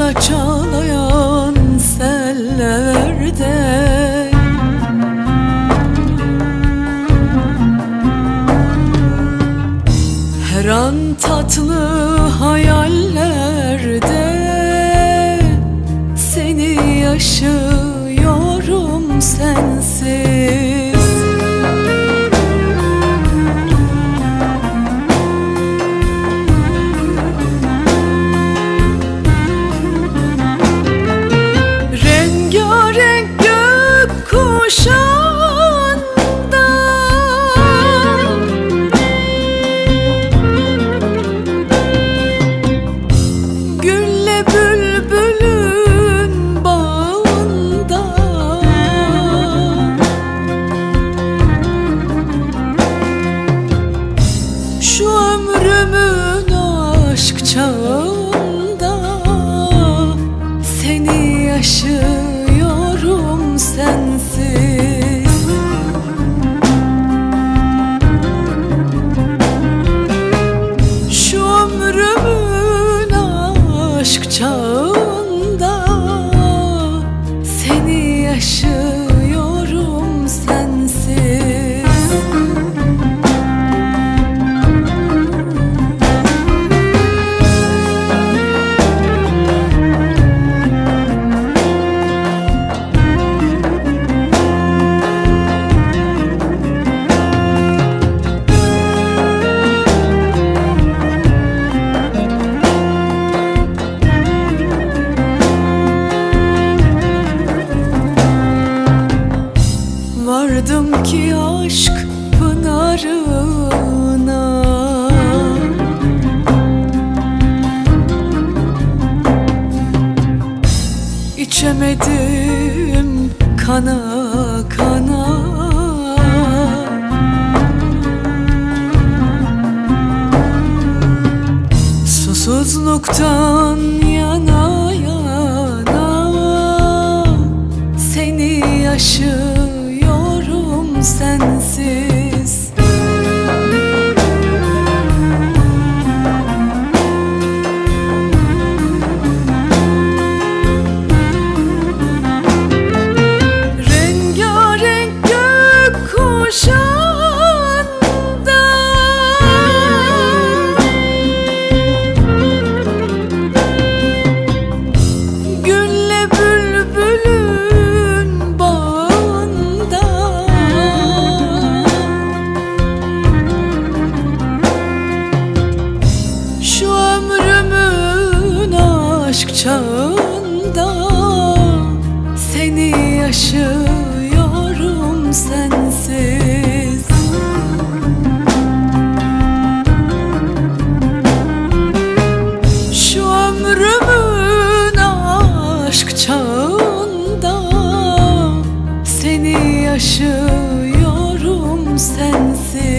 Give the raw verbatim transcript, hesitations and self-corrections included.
Hızla çağlayan sellerde her an tatlı hayallerde seni yaşıyorum sensiz. Rengarenk gökkuşağında gülle bülbülün bağında şu ömrümün aşk çağında seni yaşıyorum sensiz. Şu ömrümün aşk çağında seni yaşıyorum sensiz. Vardım ki aşk pınarına, İçemedim kana kana. Susuzluktan yana yana seni yaşıyorum sensiz. Rengarenk gökkuşağında gülle bülbülün bağında şu ömrümün aşk çağında seni yaşıyorum sensiz. Şu ömrümün aşk çağında seni yaşıyorum sensiz.